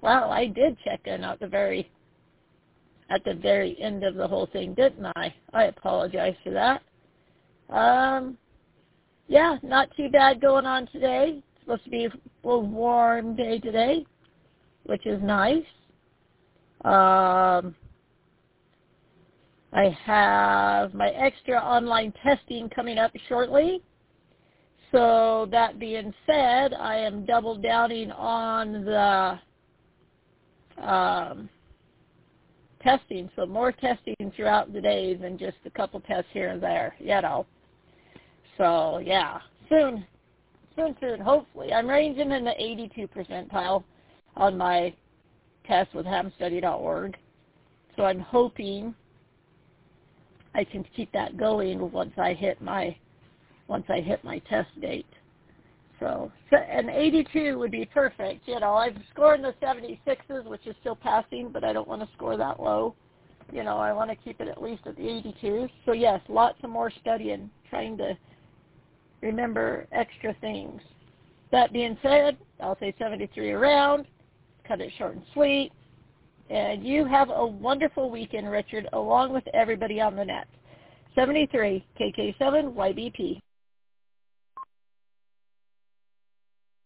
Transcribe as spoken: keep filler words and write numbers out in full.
Wow, I did check in at the very at the very end of the whole thing, didn't I? I apologize for that. Um, yeah, not too bad going on today. It's supposed to be a little warm day today, which is nice. Um, I have my extra online testing coming up shortly. So that being said, I am double downing on the um, testing. So more testing throughout the day than just a couple tests here and there, you know. So yeah, soon, soon, soon, hopefully. I'm ranging in the eighty-two percentile on my test with ham study dot org. So I'm hoping I can keep that going once I hit my once I hit my test date. So, so an eighty-two would be perfect. You know, I've scored in the seventy-sixes, which is still passing, but I don't want to score that low. You know, I want to keep it at least at the eighty-two. So yes, lots of more studying, trying to remember extra things. That being said, I'll say seventy-three around, cut it short and sweet. And you have a wonderful weekend, Richard, along with everybody on the net. seventy-three K K seven Y B P.